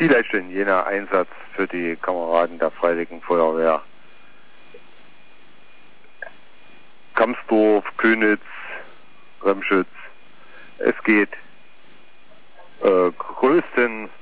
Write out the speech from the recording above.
vielleicht in jener Einsatz für die Kameraden der Freiwilligen Feuerwehr. Kamsdorf, Könitz, Remschütz. Es geht größten